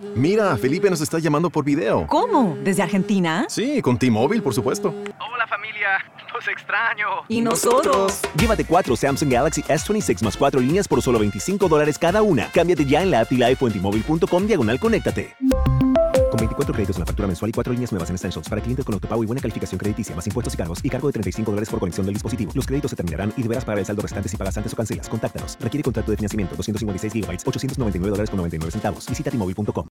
Mira, Felipe nos está llamando por video. ¿Cómo? ¿Desde Argentina? Sí, con T-Mobile, por supuesto. Hola familia, los extraño. ¿Y nosotros? Llévate 4 Samsung Galaxy S26 más 4 líneas por solo $25 cada una. Cámbiate ya en la app y Live o en T-Mobile.com/conéctate. Con 24 créditos en la factura mensual y 4 líneas nuevas en Essentials para clientes con autopago y buena calificación crediticia, más impuestos y cargos, y cargo de $35 por conexión del dispositivo. Los créditos se terminarán y deberás pagar el saldo restante si pagas antes o cancelas. Contáctanos. Requiere contrato de financiamiento. 256 GB, $899.99. Visita T-Mobile.com.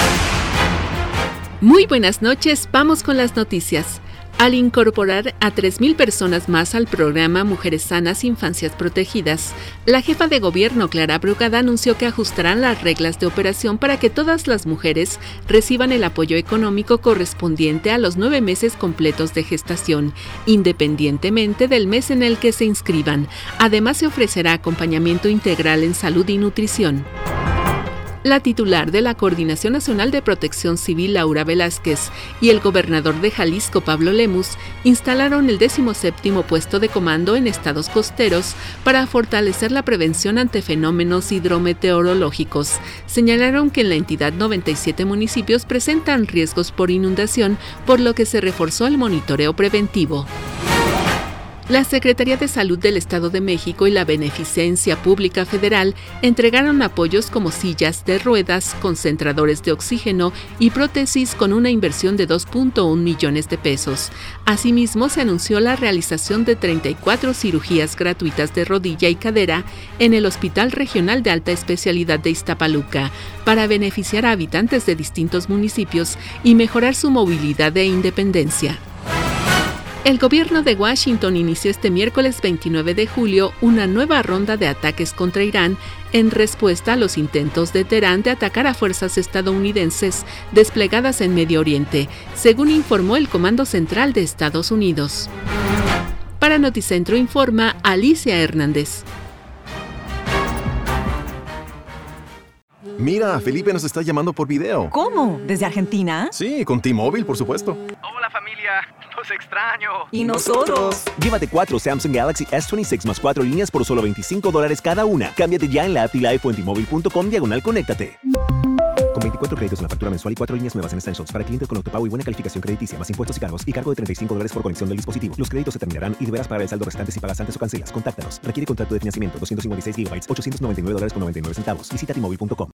Muy buenas noches, vamos con las noticias. Al incorporar a 3,000 personas más al programa Mujeres Sanas, Infancias Protegidas, la jefa de gobierno Clara Brugada anunció que ajustarán las reglas de operación para que todas las mujeres reciban el apoyo económico correspondiente a los 9 meses completos de gestación, independientemente del mes en el que se inscriban. Además, se ofrecerá acompañamiento integral en salud y nutrición. La titular de la Coordinación Nacional de Protección Civil, Laura Velázquez, y el gobernador de Jalisco, Pablo Lemus, instalaron el 17º puesto de comando en estados costeros para fortalecer la prevención ante fenómenos hidrometeorológicos. Señalaron que en la entidad 97 municipios presentan riesgos por inundación, por lo que se reforzó el monitoreo preventivo. La Secretaría de Salud del Estado de México y la Beneficencia Pública Federal entregaron apoyos como sillas de ruedas, concentradores de oxígeno y prótesis con una inversión de 2.1 millones de pesos. Asimismo, se anunció la realización de 34 cirugías gratuitas de rodilla y cadera en el Hospital Regional de Alta Especialidad de Iztapaluca, para beneficiar a habitantes de distintos municipios y mejorar su movilidad e independencia. El gobierno de Washington inició este miércoles 29 de julio una nueva ronda de ataques contra Irán en respuesta a los intentos de Teherán de atacar a fuerzas estadounidenses desplegadas en Medio Oriente, según informó el Comando Central de Estados Unidos. Para Noticentro informa Alicia Hernández. Mira, Felipe nos está llamando por video. ¿Cómo? ¿Desde Argentina? Sí, con T-Mobile, por supuesto. Hola familia, los extraño. ¿Y nosotros? Llévate 4 Samsung Galaxy S26 más 4 líneas por solo $25 cada una. Cámbiate ya en la app y Live o en T-Mobile.com/conéctate. Con 24 créditos en la factura mensual y 4 líneas nuevas en Essentials para clientes con autopago y buena calificación crediticia, más impuestos y cargos, y cargo de $35 por conexión del dispositivo. Los créditos se terminarán y deberás pagar el saldo restante si pagas antes o cancelas. Contáctanos. Requiere contrato de financiamiento. 256 GB, $899.99. Visita T-Mobile.com.